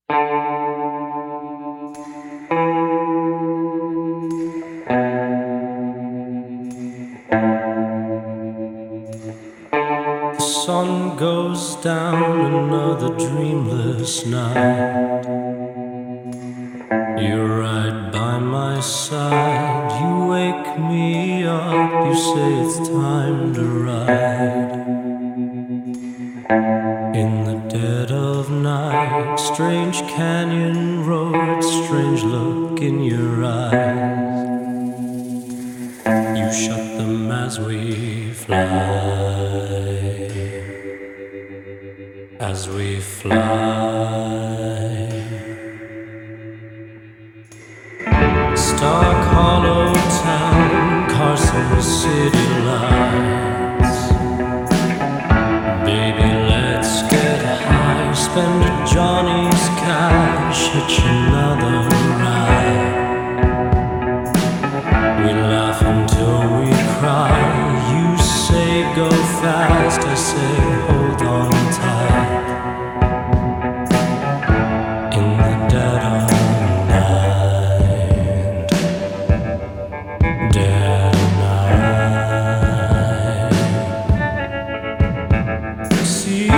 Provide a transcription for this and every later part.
The sun goes down, another dreamless night. You're right by my side, you wake me up, you say it's time to ride. In the dead of night, strange canyon road, strange look in your eyes. You shut them as we fly, as we fly. Stark Hollow Town, Carson City lights. Baby, let's get high, spend a Johnny's cash, hitch another ride. We laugh until we cry. You say go fast, I say hold on tight. In the dead of night, dead of night. See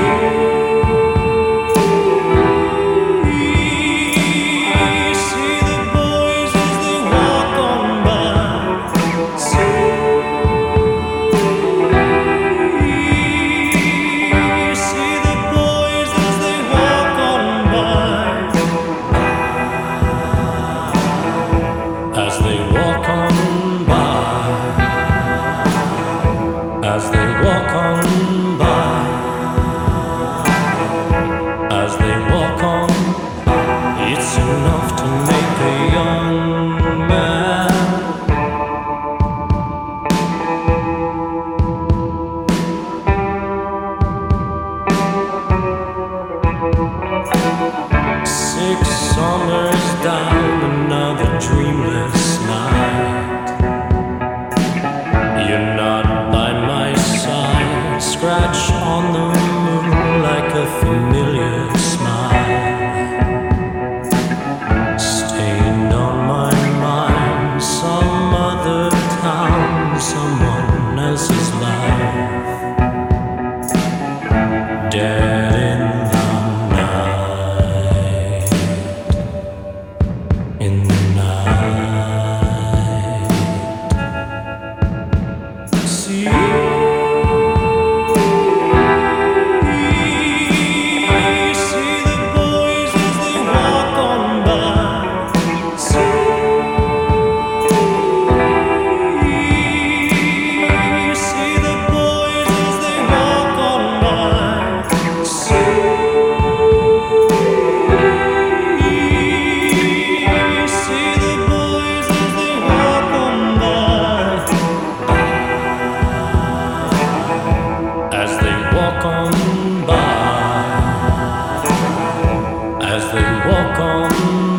as they walk on by, as they walk on by, as they walk on, it's enough to make a young man. Six summers down, another dreamless night. You're not by my side, scratch on the moon like a familiar smile. Stained on my mind, some other town, someone else's life. Dead in the night, in the night. See the boys as they walk on by. See the boys as they walk on by. See the boys as they walk on by. As they walk on by, as they walk on